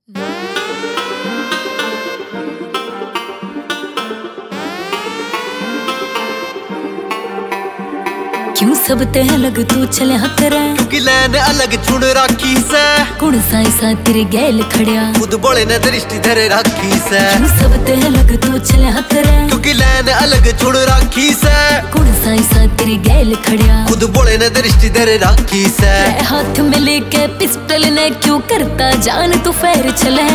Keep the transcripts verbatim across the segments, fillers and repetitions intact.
क्यों सब ते अलग तू चले हकरे, क्योंकि लैन अलग चुन राखी से। कुण साई सा तेरे गैल खड़िया, खुद बोले ने दृष्टि धरे राखी से। क्यों सब ते अलग तू चले हकरे, क्योंकि लैन अलग चुन राखी से। कुण साई सा तेरे गैल खड़िया, खुद बोले ने दृष्टि धरे राखी से। हाथ में लेके पिस्टल ने क्यों करता जान तू फेर चले।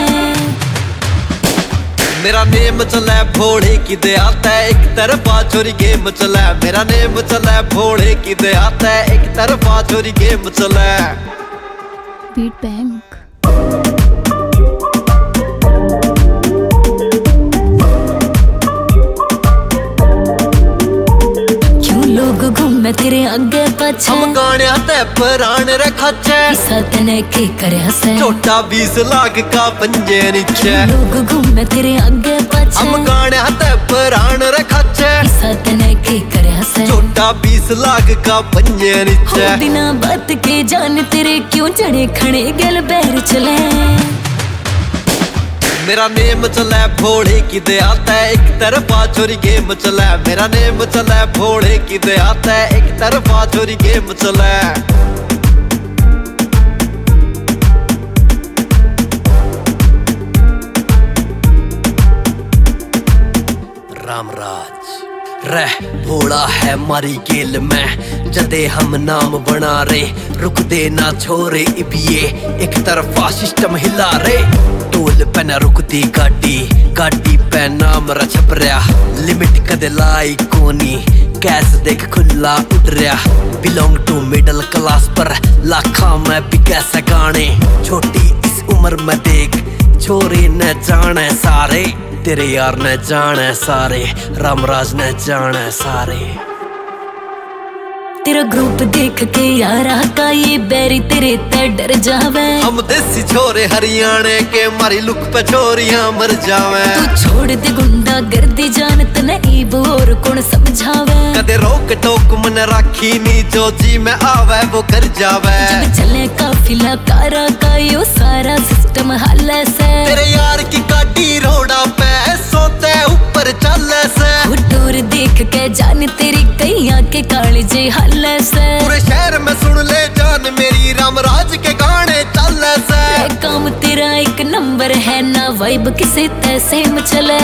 मेरा नेम चले भोड़े की दया तय एक तरफा चोरी गेम चले। मेरा नेम चले भोड़े की दया तय एक तरफा चोरी गेम चले। बीट बैंक घूमे तेरे आगे पाछे, हम गाने ते परान रखाचे। इसा तने के करे हसे, छोटा बीस लाख का पंजे नीचे। लोग घूमे तेरे आगे पाछे, हम गाने ते परान रखाचे। इसा तने के करे हसे, छोटा बीस लाख का पंजे नीचे। बिना बात के जान तेरे क्यों चढ़े खड़े गल बैर चले। मेरा नेम चले भोड़े की दया तय एक तरफा चोरी गेम चले। मेरा नेम चले भोड़े की दया तय एक तरफा चोरी गेम चले। रामराज रह भोड़ा है मारी गेल में, जदे हम नाम बना रे। रुक दे ना छोरे इबिये, एक तरफा सिस्टम हिला रे। टोल पे ना रुकती गाड़ी, गाड़ी पे नाम रछप रहा। लिमिट कदे लाई कोनी, कैस देख खुला उड़ रहा। बिलोंग टू मिडल क्लास पर लाखा में भी कैसे गाने। छोटी इस उम्र में देख छोरे न जाने सारे। तेरे यार ने जाने सारे, रामराज ने जाने सारे। तेरा ग्रुप देख के यारा का ये बैरी तेरे ते डर जावे। हम देसी छोरे हरियाणे के मारी लुक पे चोरियां मर जावे। तू छोड़ दे गुंडा गर्दी जानत नहीं बोर कौन समझावे। कदे रोक टोक मन राखी नी, जो जी में आवे वो कर जावे। जब चले काफिला कारा का यो सारा सिस्टम हाले से। तेरे यार की गाड़ी रोड़ा पे सोते ऊपर चले से। टूर देख के जान तेरी कैया के काले जे हाले से। पूरे शहर में सुन ले जान मेरी, रामराज के गाने चले से। काम तेरा एक नंबर है ना, वाइब किसे तैसे में चले।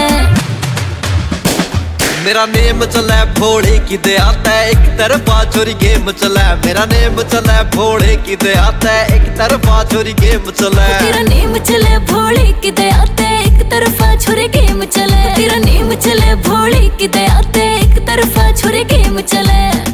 मेरा नेम चले भोड़े की दया तय एक तरफा चोरी गेम चले। मेरा नेम चले भोड़े की दया तय एक तरफा चोरी गेम चले। तेरा नेम चले भोड़े की दया तय एक तरफा छोरे गेम चले। तेरा नेम चले भोड़े की दया तय एक तरफा छोरे गेम चले।